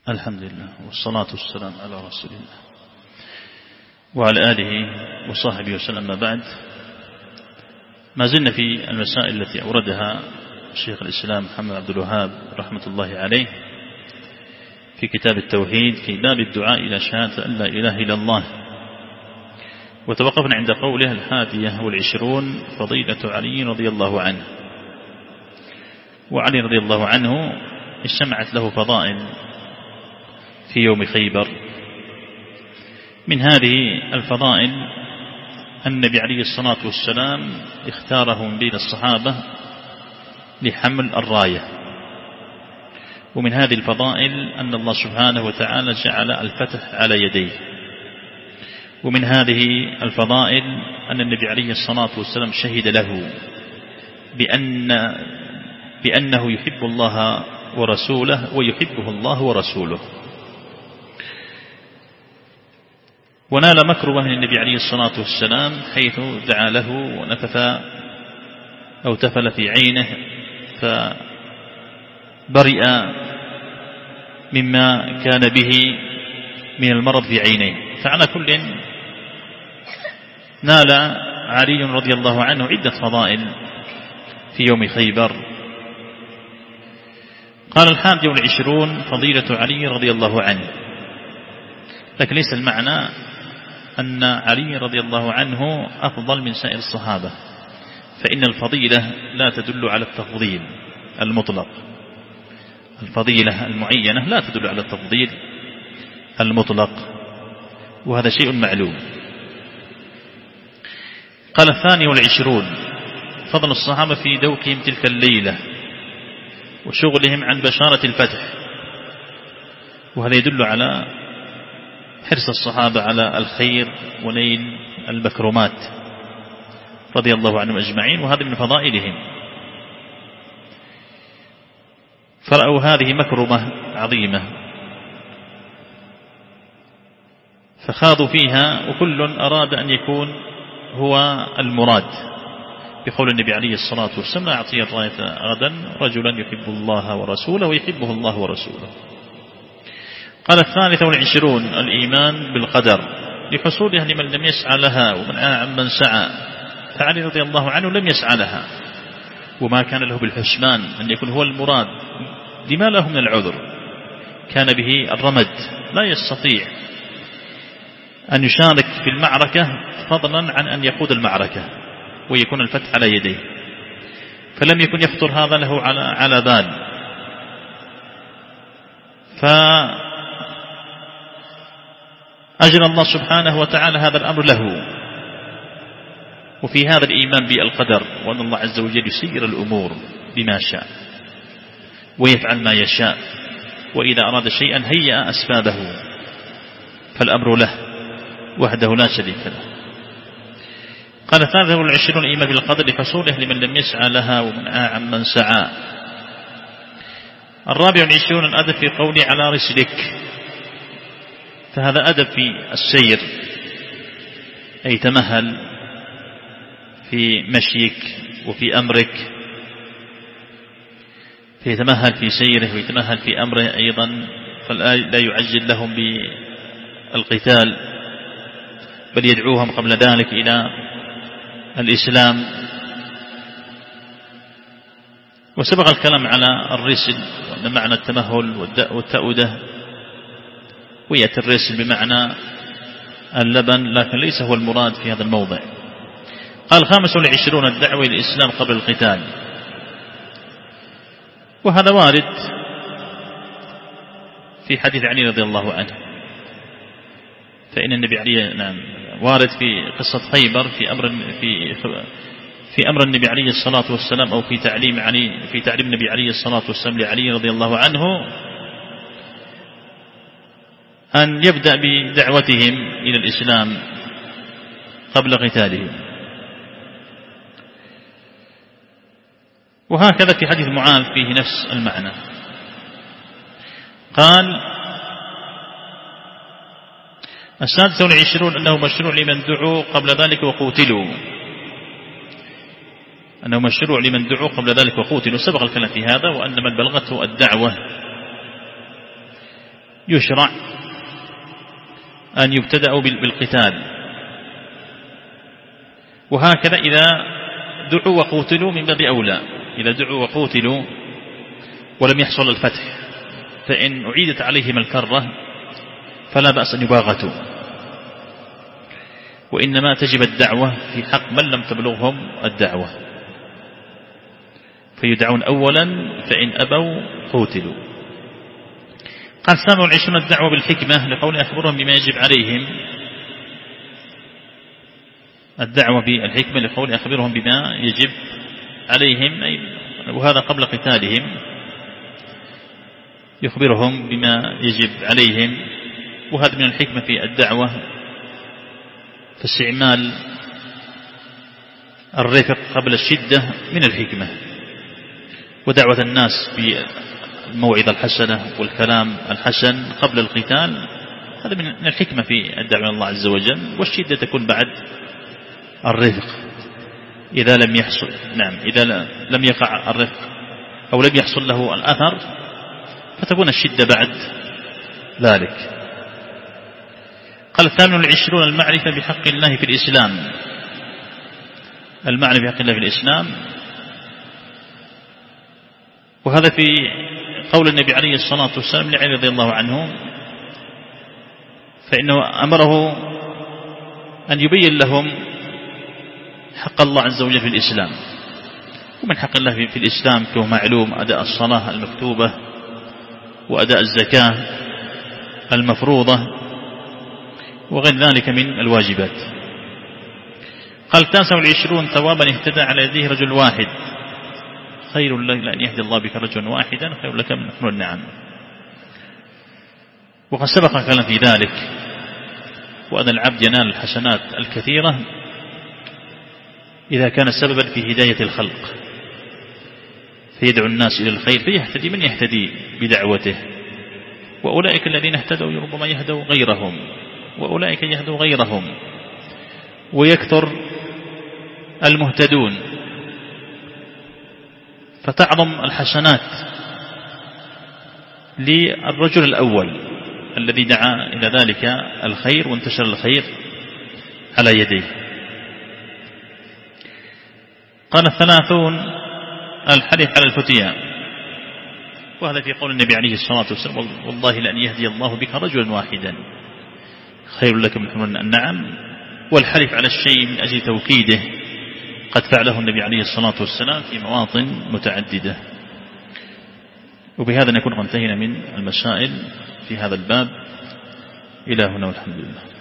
الحمد لله والصلاة والسلام على رسول الله وعلى آله وصحبه وسلم. ما بعد، ما زلنا في المسائل التي أوردها شيخ الإسلام محمد عبد الوهاب رحمة الله عليه في كتاب التوحيد في باب الدعاء إلى شهادة أن لا إله إلا الله، وتوقفنا عند قوله 21 فضيلة علي رضي الله عنه. وعلي رضي الله عنه اجتمعت له فضائل في يوم خيبر. من هذه الفضائل النبي عليه الصلاة والسلام اختاره من بين الصحابة لحمل الراية. ومن هذه الفضائل أن الله سبحانه وتعالى جعل الفتح على يديه. ومن هذه الفضائل أن النبي عليه الصلاة والسلام شهد له بأنه يحب الله ورسوله ويحبه الله ورسوله. ونال مكرمة من النبي عليه الصلاة والسلام حيث دعا له ونفث أو تفل في عينه فبرئ مما كان به من المرض في عينيه. فعلى كل نال علي رضي الله عنه عدة فضائل في يوم خيبر. قال 21 فضيلة علي رضي الله عنه، لكن ليس المعنى أن علي رضي الله عنه أفضل من سائر الصحابة، فإن الفضيلة لا تدل على التفضيل المطلق. الفضيلة المعينة لا تدل على التفضيل المطلق، وهذا شيء معلوم. قال 22 فضل الصحابة في دوكهم تلك الليلة وشغلهم عن بشارة الفتح. وهذا يدل على حرص الصحابة على الخير ونيل المكرمات رضي الله عنهم أجمعين، وهذا من فضائلهم. فرأوا هذه مكرمة عظيمة فخاضوا فيها، وكل أراد أن يكون هو المراد، بقول النبي عليه الصلاة والسلام لا أعطي الراية غدا رجلا يحب الله ورسوله ويحبه الله ورسوله. قال 23 الإيمان بالقدر لحصولها لمن لم يسعى لها ومن عمن سعى. فعلي رضي الله عنه لم يسعى لها وما كان له بالحسبان أن يكون هو المراد لما له من العذر، كان به الرمد، لا يستطيع أن يشارك في المعركة فضلا عن أن يقود المعركة ويكون الفتح على يديه، فلم يكن يخطر هذا له على بال. فأجرى الله سبحانه وتعالى هذا الأمر له. وفي هذا الإيمان بالقدر، وأن الله عز وجل يسير الأمور بما شاء ويفعل ما يشاء، وإذا أراد شيئا هيأ أسبابه، فالأمر له وحده لا شريك له. قال 23 الإيمان بالقدر لحصوله لمن لم يسعى لها ومن عمن سعى. 24 الأدب في قولي على رسلك، فهذا أدب في السير، أي تمهل في مشيك وفي أمرك، فيتمهل في سيره ويتمهل في أمره أيضا، فلا يعجل لهم بالقتال بل يدعوهم قبل ذلك إلى الإسلام. وسبق الكلام على الرسل وأن معنى التمهل والتأودة، ويأتي الرسل بمعنى اللبن، لكن ليس هو المراد في هذا الموضع. قال 25 الدعوة إلى الإسلام قبل القتال، وهذا وارد في حديث علي رضي الله عنه، فإن النبي عليه وارد في قصة خيبر في أمر النبي عليه الصلاة والسلام، أو في تعليم النبي عليه الصلاة والسلام لعلي رضي الله عنه أن يبدأ بدعوتهم إلى الإسلام قبل قتالهم. وهكذا في حديث معاذ فيه نفس المعنى. قال 26 أنه مشروع لمن دعوا قبل ذلك وقوتلوا، أنه مشروع لمن دعوا قبل ذلك وقوتلوا. سبق الكلام في هذا، وأن من بلغته الدعوة يشرع أن يبتدأوا بالقتال. وهكذا إذا دعوا وقوتلوا من باب أولى، إذا دعوا وقوتلوا ولم يحصل الفتح، فإن أعيدت عليهم الكرة فلا بأس أن يباغتوا، وإنما تجب الدعوة في حق من لم تبلغهم الدعوة، فيدعون أولا، فإن أبوا قوتلوا. قال 27 الدعوة بالحكمة، لقول أخبرهم بما يجب عليهم. الدعوة بالحكمة لقول أخبرهم بما يجب عليهم، وهذا قبل قتالهم، يخبرهم بما يجب عليهم. وهذا من الحكمة في الدعوة، فاستعمال الرفق قبل الشدة من الحكمة، ودعوة الناس بالموعظة الحسنة والكلام الحسن قبل القتال، هذا من الحكمة في الدعوة إلى الله عز وجل. والشدة تكون بعد الرفق إذا لم يحصل، إذا لم يقع الرفق أو لم يحصل له الأثر، فتكون الشدة بعد ذلك. قال 28 المعرفة بحق الله في الإسلام. المعرفة بحق الله في الإسلام، وهذا في قول النبي عليه الصلاة والسلام لعلي رضي الله عنه، فإنه أمره أن يبين لهم حق الله عز وجل في الإسلام. ومن حق الله في الإسلام كما معلوم أداء الصلاة المكتوبة، وأداء الزكاة المفروضة، وغير ذلك من الواجبات. قال 29 ثوابا اهتدى على يديه رجل واحد، خير لك لأن يهدي الله بك رجلا واحدا خير لك من حمر النعم. وقد سبق كلام في ذلك، وأن العبد ينال الحسنات الكثيرة إذا كان سببا في هداية الخلق، فيدعو الناس إلى الخير، فيهتدي من يهتدي بدعوته. وأولئك الذين اهتدوا ربما يهدوا غيرهم، وأولئك يهدوا غيرهم، ويكثر المهتدون، فتعظم الحسنات للرجل الأول الذي دعا إلى ذلك الخير وانتشر الخير على يديه. قال 30 الحلف على الفتيا، وهذا في قول النبي عليه الصلاة والسلام والله لأن يهدي الله بك رجلا واحدا خير لك من حمر النعم. والحلف على الشيء من أجل توكيده قد فعله النبي عليه الصلاة والسلام في مواطن متعددة. وبهذا نكون انتهينا من المسائل في هذا الباب. إلى هنا والحمد لله.